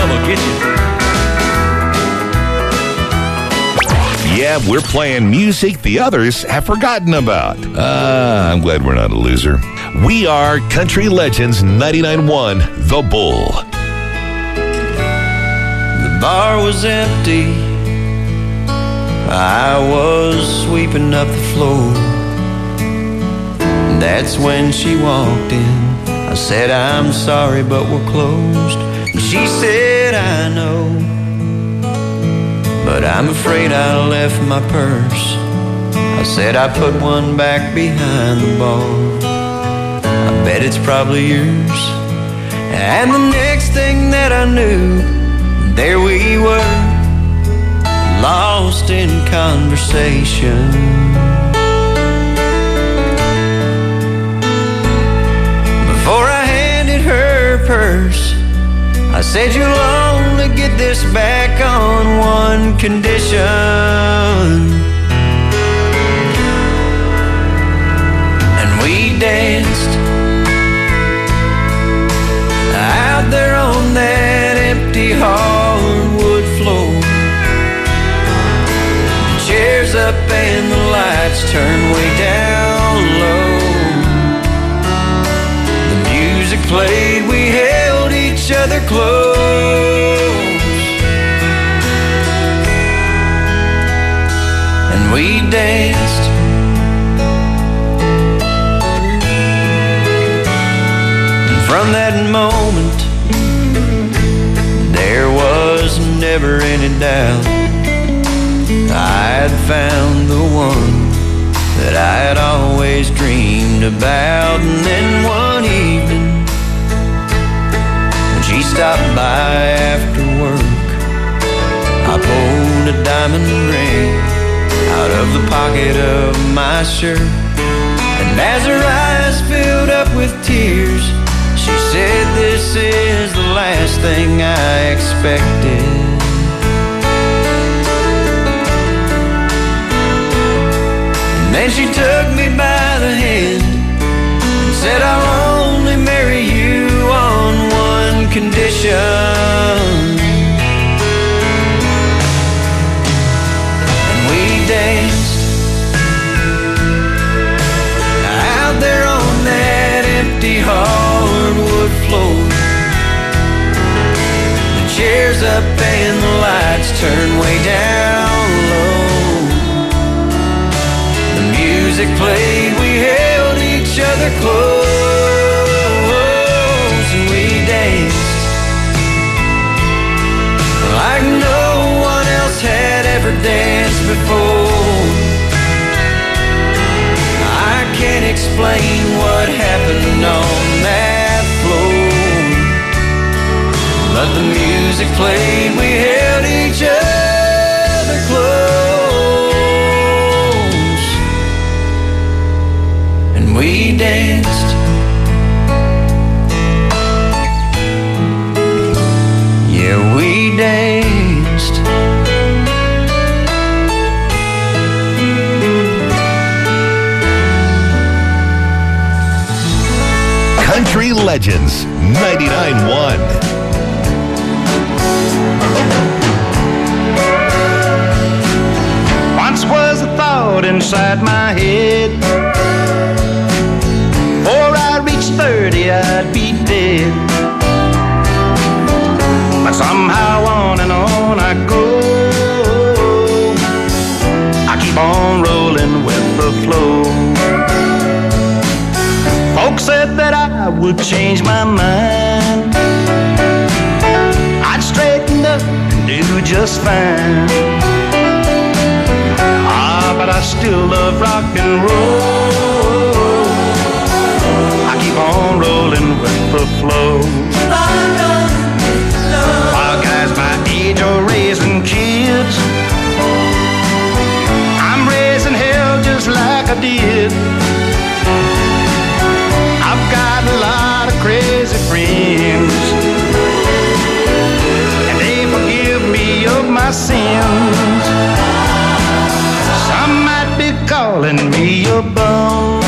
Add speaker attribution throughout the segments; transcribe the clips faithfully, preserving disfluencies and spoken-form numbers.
Speaker 1: will get you.
Speaker 2: Yeah, we're playing music the others have forgotten about. Ah, I'm glad we're not a loser. We are Country Legends ninety-nine point one, The Bull.
Speaker 3: The bar was empty. I was sweeping up the floor. That's when she walked in. I said, I'm sorry, but we're closed. And she said, I know, but I'm afraid I left my purse. I said, I put one back behind the bar. I bet it's probably yours. And the next thing that I knew, there we were, lost in conversation. Before I handed her purse, I said, you'll only get this back on one condition. And we danced out there on that empty hardwood floor. The chairs up and the lights turned way down low. The music played, we held each other close, and we danced. And from that moment, there was never any doubt I had found the one that I had always dreamed about. And then one evening, when she stopped by after work, I pulled a diamond ring out of the pocket of my shirt. And as her eyes filled up with tears, she said, this is the last thing I expected. And then she took me by the hand and said, I'll only marry you on one condition. And we danced out there on that empty hardwood floor. The chairs up and the lights turned way down low. The music played, we held each other close, and we danced like no one else had ever danced before. I can't explain what happened on that floor, but the music played, we held each other close, and we danced. Yeah, we danced.
Speaker 2: Country Legends ninety-nine point one.
Speaker 4: Once was a thought inside my head, before I reached thirty I'd be dead. But somehow on and on I go, I keep on rolling with the flow. Folks said that I would change my mind, I'd straighten up and do just fine. Ah, but I still love rock and roll, I keep on rolling with the flow. While guys my age are raising kids, I'm raising hell just like I did. I've got a lot of crazy friends, and they forgive me of my sins. Some might be calling me a bum,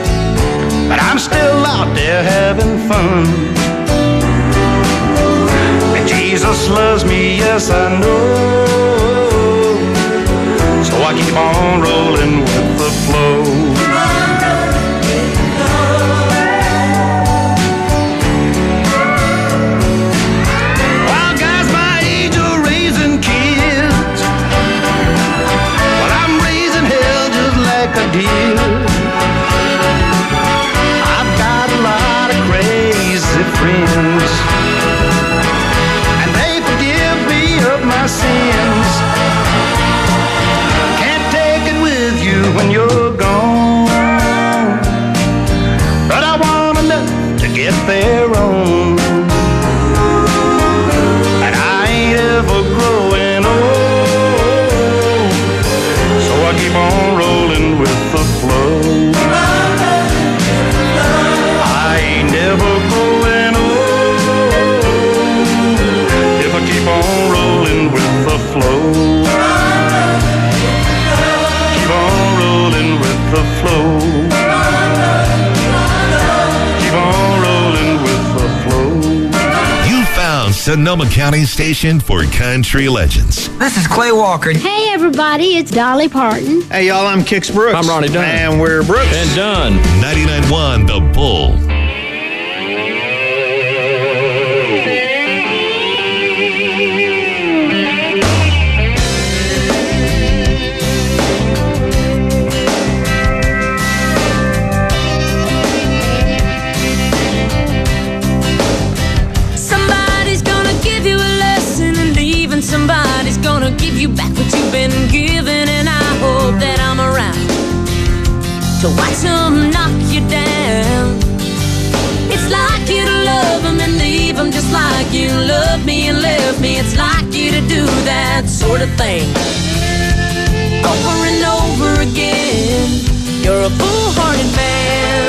Speaker 4: but I'm still out there having fun. else loves me, yes I know. So I keep on rolling with the flow. While guys my age are raising kids, well I'm raising hell just like I did. I've got a lot of crazy friends, and they forgive me of my sins. Can't take it with you when you're gone, but I want enough to get their own. And I ain't ever growing old, so I keep on rolling with the flow. I ain't never growing old if I keep on rolling with the flow. Keep on rolling with the flow. Keep on rolling with the flow.
Speaker 2: You found Sonoma County Station for Country Legends.
Speaker 1: This is Clay Walker.
Speaker 5: Hey everybody, it's Dolly Parton.
Speaker 6: Hey y'all, I'm Kix Brooks.
Speaker 7: I'm Ronnie Dunn.
Speaker 6: And we're Brooks.
Speaker 7: And done.
Speaker 2: ninety-nine point one The Bull.
Speaker 8: Somebody's gonna give you a lesson, and even somebody's gonna give you back what you've been given. And I hope that I'm around to watch them knock you down. It's like you to love them and leave them, just like you loved me and left me. It's like you to do that sort of thing over and over again. You're a foolhardy man.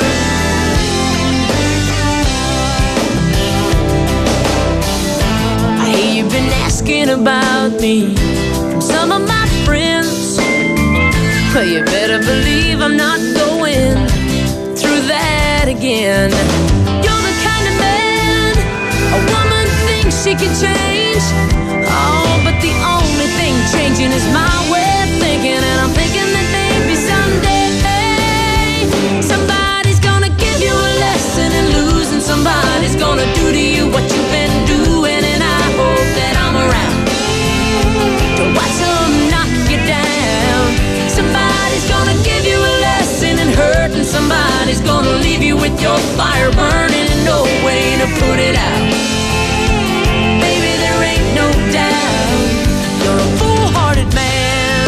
Speaker 8: I hear you've been asking about me from some of my friends. Well, you better believe I'm not going through that again. You're the kind of man a woman thinks she can change. Oh, but the only thing changing is my way of thinking. And I'm thinking that maybe someday somebody's gonna give you a lesson in losing. Somebody's gonna do to you what you've been doing. And I hope that I'm around to watch them knock you down. Somebody's gonna give you a lesson in hurt, and somebody's gonna leave you with your fire burning and no way to put it out. Baby, there ain't no doubt you're a foolhardy man.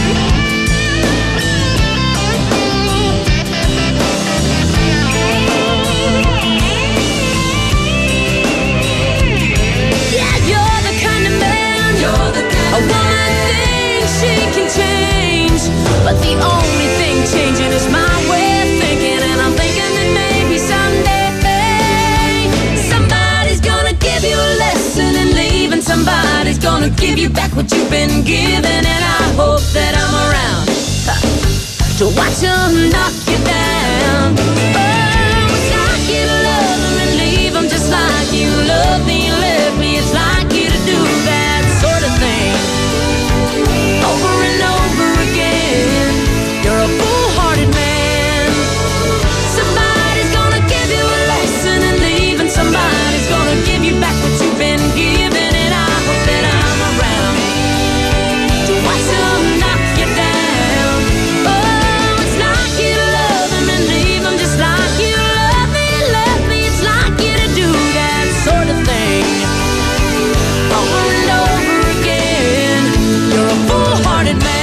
Speaker 8: Yeah, you're the kind of man, you're the kind a woman thinks she can change, but the only thing changing is my way of thinking. And I'm thinking that maybe someday somebody's gonna give you a lesson in leaving. Somebody's gonna give you back what you've been given. And I hope that I'm around huh, to watch them knock you down. Oh, it's like you to love them and leave them, just like you love me and left me. It's like you to do that sort of thing over and over again. You're a foolhardy man. Somebody's gonna give you a lesson in leaving. Somebody's gonna give you back what you've been given. And I hope that I'm around to watch them knock you down. Oh, it's like you to love them and leave them, just like you love me and left me. It's like you to do that sort of thing over and over again. You're a foolhardy man.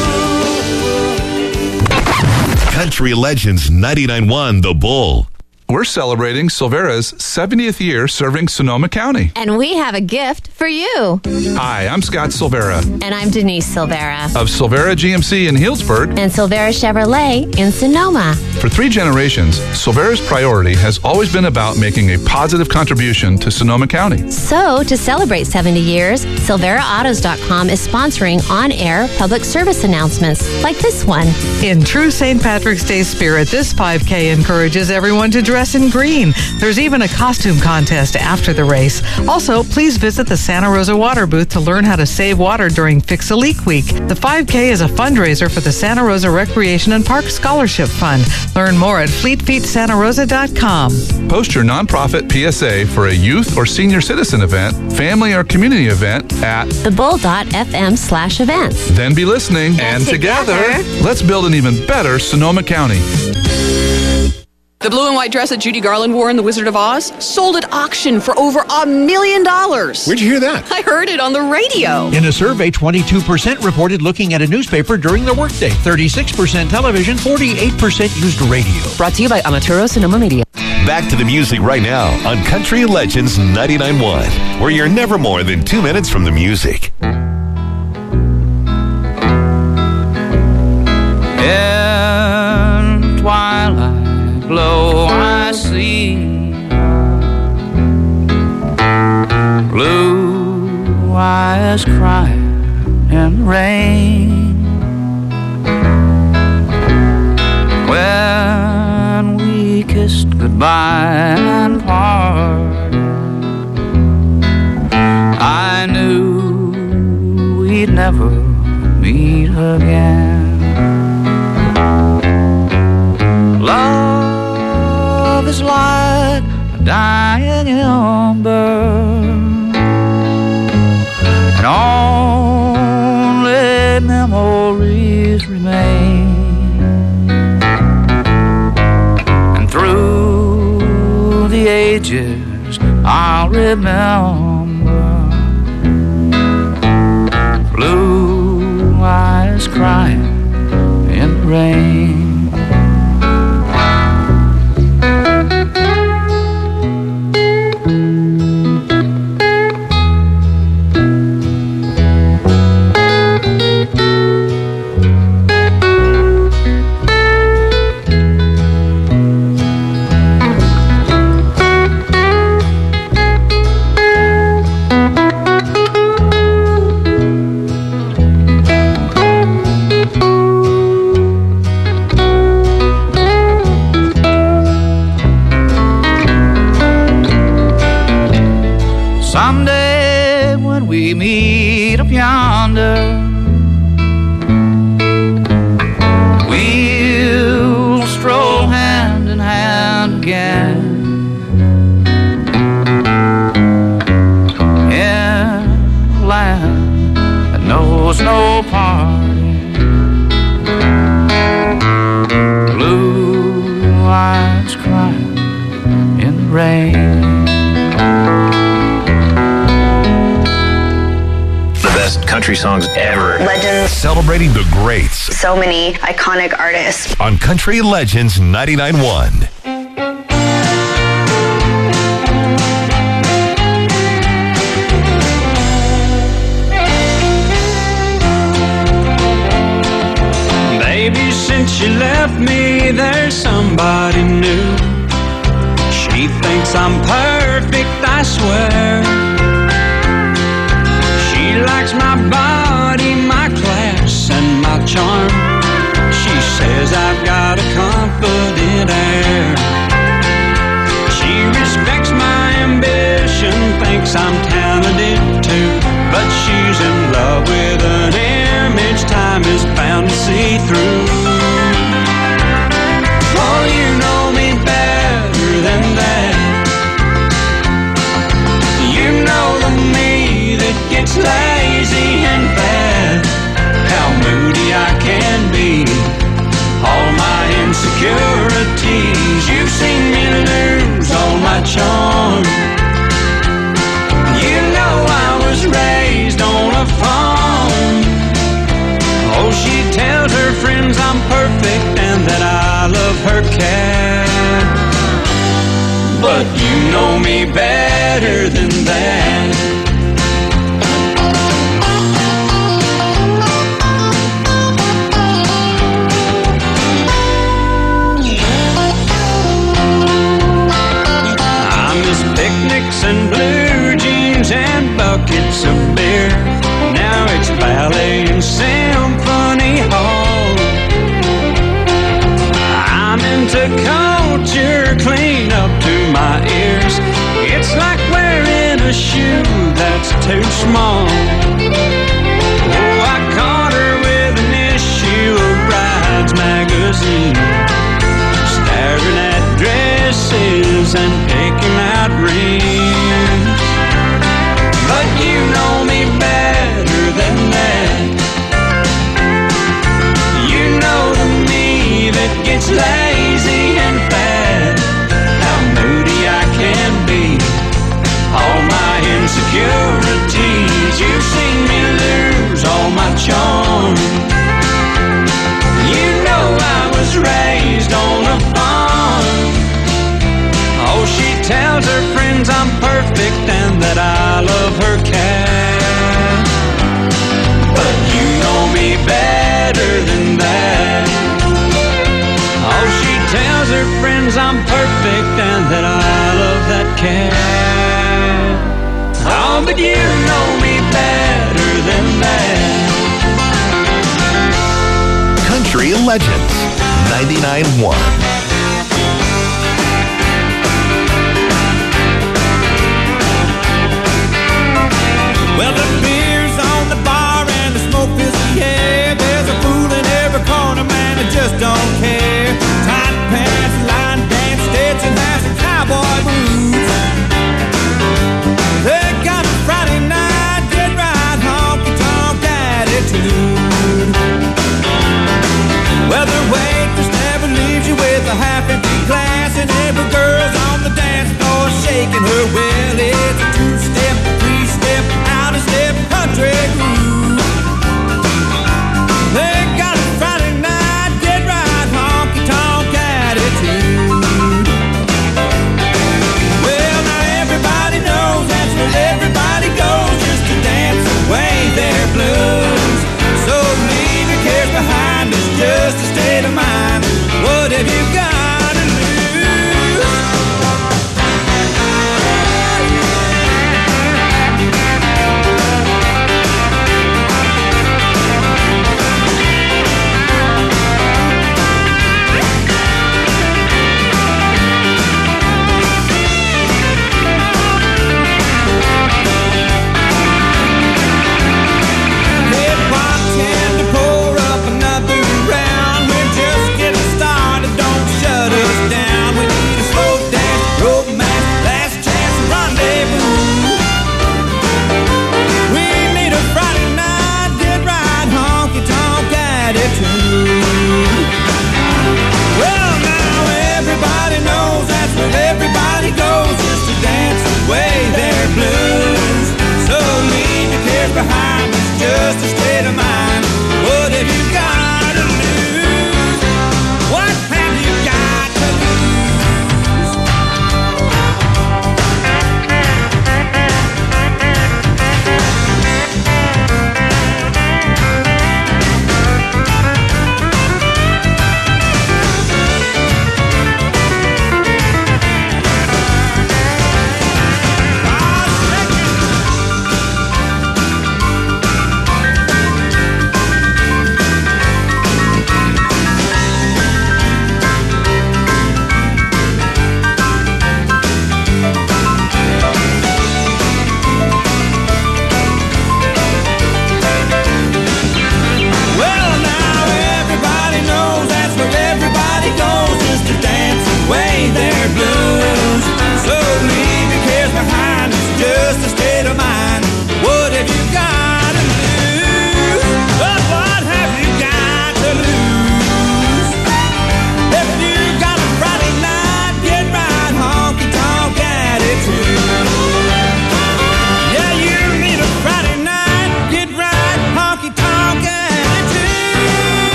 Speaker 2: Country Legends ninety-nine point one The Bull.
Speaker 1: we're celebrating Silvera's seventieth year serving Sonoma County.
Speaker 6: And we have a gift for you.
Speaker 1: Hi, I'm Scott Silvera.
Speaker 6: And I'm Denise Silvera.
Speaker 1: Of Silvera G M C in Healdsburg.
Speaker 6: And Silvera Chevrolet in Sonoma.
Speaker 1: For three generations, Silvera's priority has always been about making a positive contribution to Sonoma County.
Speaker 6: So, to celebrate seventy years, Silvera Autos dot com is sponsoring on-air public service announcements like this one.
Speaker 7: In true Saint Patrick's Day spirit, this five K encourages everyone to dress in green. There's even a costume contest after the race. Also, please visit the Santa Rosa Water Booth to learn how to save water during Fix a Leak Week. The five K is a fundraiser for the Santa Rosa Recreation and Park Scholarship Fund. Learn more at fleet feet santa rosa dot com.
Speaker 1: Post your nonprofit P S A for a youth or senior citizen event, family or community event at
Speaker 6: thebull.fm slash events.
Speaker 1: Then be listening, and, and together, together, let's build an even better Sonoma County.
Speaker 9: The blue and white dress that Judy Garland wore in The Wizard of Oz sold at auction for over a million dollars.
Speaker 10: Where'd you hear that?
Speaker 9: I heard it on the radio.
Speaker 10: In a survey, twenty-two percent reported looking at a newspaper during the workday, thirty-six percent television, forty-eight percent used radio.
Speaker 11: Brought to you by Amaturo Sonoma Media.
Speaker 2: Back to the music right now on Country Legends ninety-nine point one, where you're never more than two minutes from the music.
Speaker 3: In twilight glow I see blue eyes crying in rain. When we kissed goodbye and parted, I knew we'd never meet again. Love is like a dying ember, and only memories remain. And through the ages I'll remember blue eyes crying in the rain. Someday when we meet up yonder, we'll stroll hand in hand again in a land that knows no parting. Blue eyes crying in the rain.
Speaker 12: Best country songs ever.
Speaker 13: Legends.
Speaker 2: Celebrating the greats.
Speaker 13: So many iconic artists.
Speaker 2: On Country Legends ninety-nine point one.
Speaker 14: Baby, since you left me, there's somebody new. She thinks I'm perfect, I swear. She likes my body, my class, and my charm. She says I've got a confident air. She respects my ambition, thinks I'm talented too. But she's in love with an image time is bound to see through. Oh, you know me better than that. You know the me that gets lazy and bad, how moody I can be, all my insecurities. You've seen me lose all my charm. You know I was raised on a farm. Oh, she tells her better than that. I miss picnics and blue jeans and buckets of beer. Now it's ballet and symphony hall. I'm into culture clean up to my ears. It's like wearing a shoe that's too small. Oh, I caught her with an issue of Brides magazine, staring at dresses and picking out rings. But you know me better than that. You know the me that gets lazy and fat, how moody I can be, all my insecurities. You've seen me lose all my charm. You know I was raised on a farm. Oh, she tells her friends I'm perfect and that I love her cat. But you know me better than that. Oh, she tells her friends I'm perfect and that I love that cat. Oh, but you know me better than that.
Speaker 2: Country Legends ninety-nine point one.
Speaker 15: Well, the beer's on the bar and the smoke fills the air. There's a fool in every corner, man, I just don't care. Tight pants, line dance, Stetson hats, and cowboy boots. They got a Friday night, dead right honky-tonk attitude. Well, the waitress never leaves you with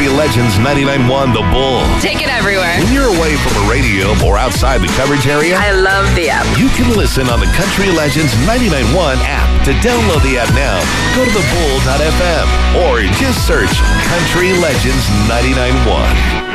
Speaker 2: Country Legends ninety-nine point one The Bull.
Speaker 16: Take it everywhere.
Speaker 2: When you're away from the radio or outside the coverage area,
Speaker 16: I love the app.
Speaker 2: You can listen on the Country Legends ninety-nine point one app. To download the app now, go to the bull dot f m or just search Country Legends ninety-nine point one.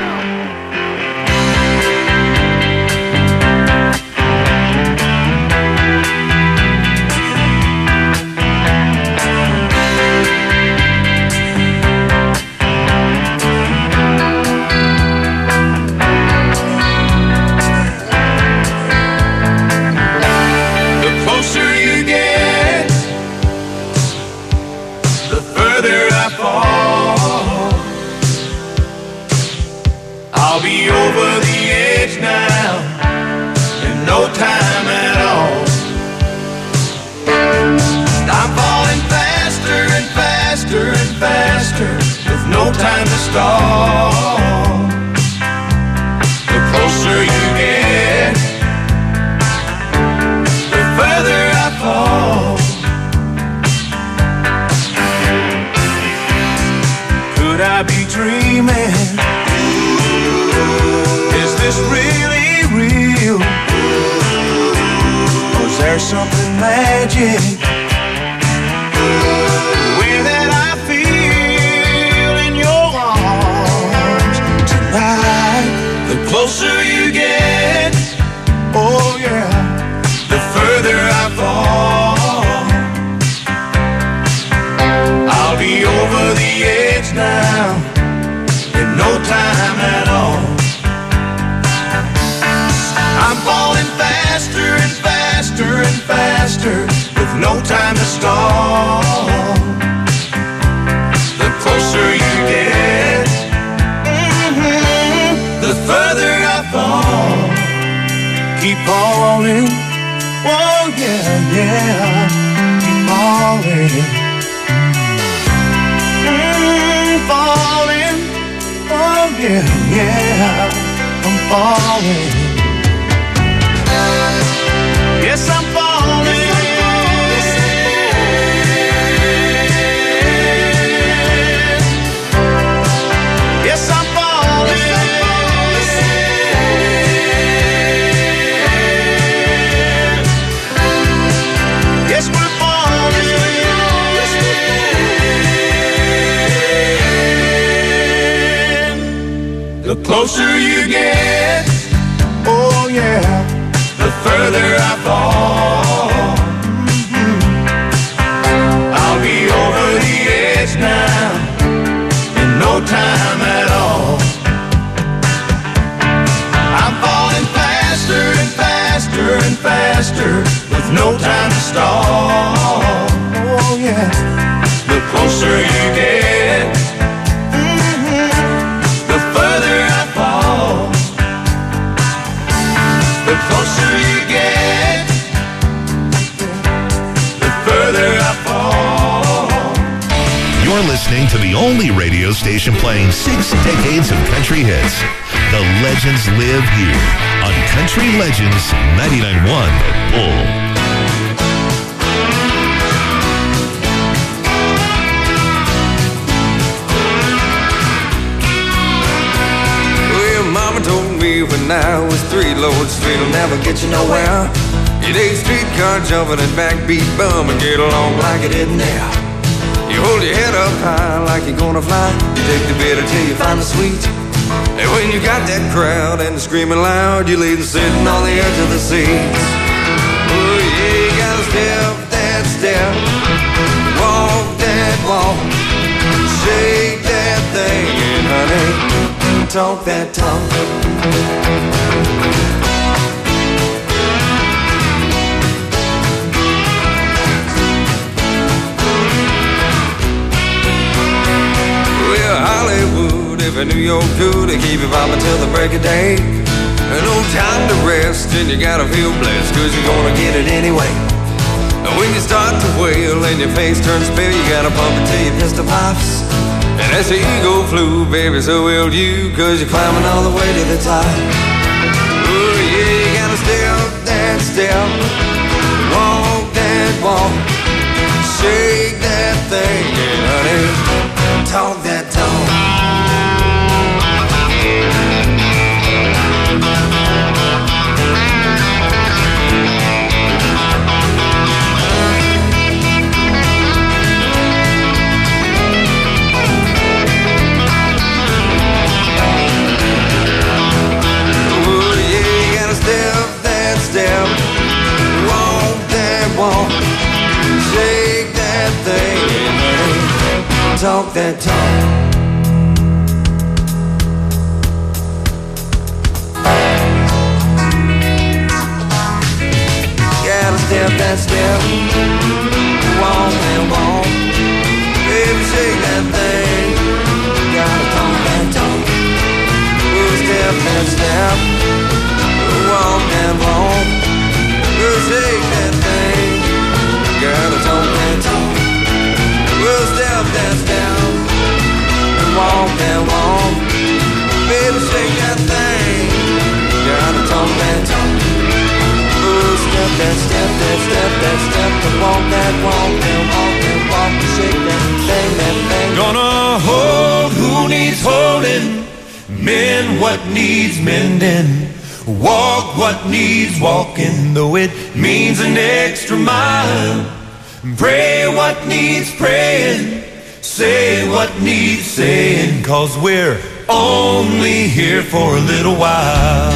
Speaker 4: I'll be over the edge now in no time at all. I'm falling faster and faster and faster with no time to stall. The closer you get, the further I fall. Could I be dreaming? Is this really real? Or is there something magic? The way that I feel in your arms tonight. The closer you get, oh yeah, the further I fall. I'll be over the edge now in no time at all. I'm falling faster and faster and faster with no time to stall. The closer you get, mm-hmm, the further I fall. Keep falling, oh yeah, yeah, keep falling. Mm, falling, oh yeah, yeah, I'm falling. Yes, I'm falling. Yes, I'm falling. Yes, we're falling. The closer you get, oh yeah, the further I fall. Mm-hmm. I'll be over the edge now in no time at all. I'm falling faster and faster and faster with no time to stall. Oh yeah, the closer you get, mm-hmm, the further I fall. The closer you get, the further I fall.
Speaker 2: You're listening to the only radio station playing six decades of country hits. The legends live here on Country Legends ninety-nine point one The Bull.
Speaker 17: When I was three, Lord, street'll never get you nowhere. You take streetcar jumping and backbeat bum and get along like it isn't there. You hold your head up high like you're gonna fly. You take the bitter till you find the sweet. And when you got that crowd and they're screaming loud, you leave them sitting on the edge of the seat. Oh yeah, you gotta step that step, walk that walk, shake that thing, and honey, talk that talk. Well, Hollywood, if I knew you could, to keep you bombing till the break of day. No time to rest, and you gotta feel blessed, cause you're gonna get it anyway. And when you start to wail and your face turns pale, you gotta pump it till your pistol pops. And as the ego flew, baby, so will you, cause you're climbing all the way to the top. Oh yeah, you gotta step that step, walk that walk, shake that thing, and honey, talk that talk. talk that talk. Gotta step that step, walk and walk. Baby, shake that thing. Gotta talk that talk. We'll step that step, walk and walk. We'll shake that thing. Gotta talk that talk. We'll step that step, walk and walk. Baby, shake that thing. Gotta talk that talk. We'll step that step, that step, that step, and walk that walk and walk and walk and shake that thing, that thing.
Speaker 15: Gonna hold who needs holding, mend what needs mending, walk what needs walking, though it means an extra mile. Pray what needs praying, say what needs saying, 'cause we're only here for a little while.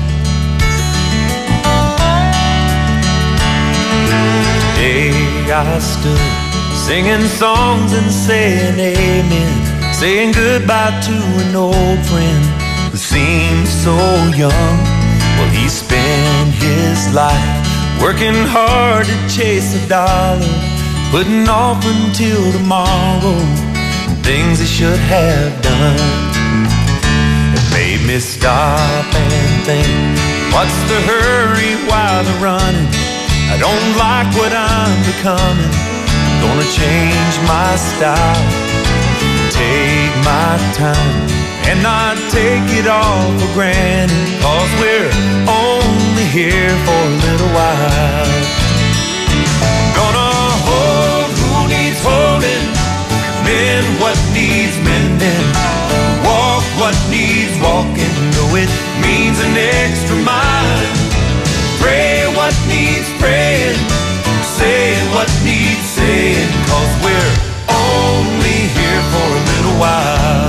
Speaker 15: Today I stood singing songs and saying amen, saying goodbye to an old friend who seemed so young. Well, he spent his life working hard to chase a dollar, putting off until tomorrow things he should have done. It made me stop and think, what's the hurry while they're running? I don't like what I'm becoming. I'm gonna change my style, take my time, and not take it all for granted, 'cause we're only here for a little while. Gonna hold who needs holding, mend what needs mending, walk what needs walking, though it means an extra mile. Pray what needs praying, say what needs saying, 'cause we're only here for a little while.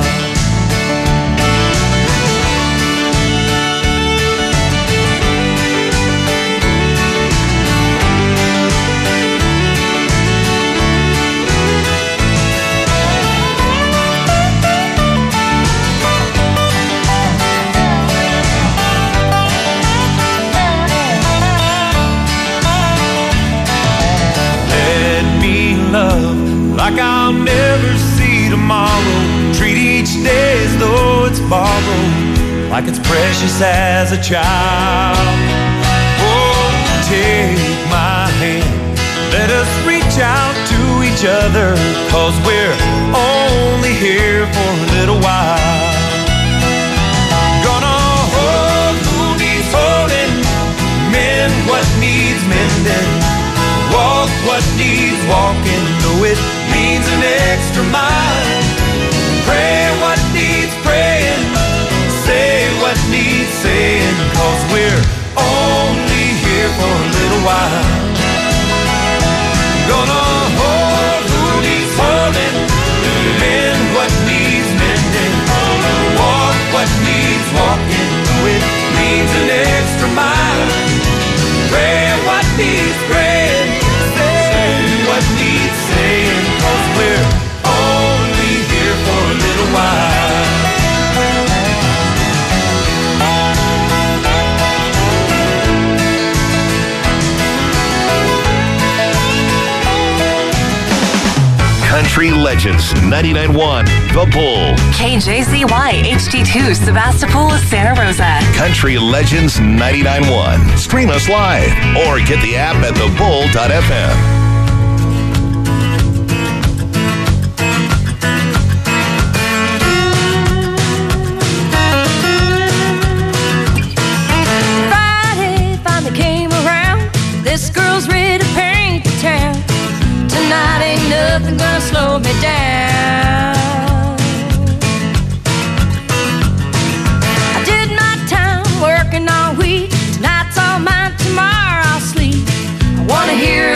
Speaker 15: Like I'll never see tomorrow, treat each day as though it's borrowed, like it's precious as a child. Oh, take my hand, let us reach out to each other, 'cause we're only here for a little while. Gonna hold who needs holding, mend what needs mending, walk what needs walking, though it means an extra mile. Pray what needs praying, say what needs saying, 'cause we're only here for a little while. Gonna hold who needs holding, mend what needs mending, walk what needs walking, though it means an extra mile. Pray what needs praying, say what needs saying, 'cause we're only here for a little while.
Speaker 2: Country Legends ninety-nine point one, The Bull.
Speaker 11: K J Z Y H D two, Sebastopol, Santa Rosa.
Speaker 2: Country Legends ninety-nine point one. Stream us live or get the app at the bull dot f m.
Speaker 8: Friday finally came around. This girl's ready to paint the town. Tonight ain't nothing gonna slow me down. I did my time working all week. Tonight's all mine, tomorrow I'll sleep. I wanna hear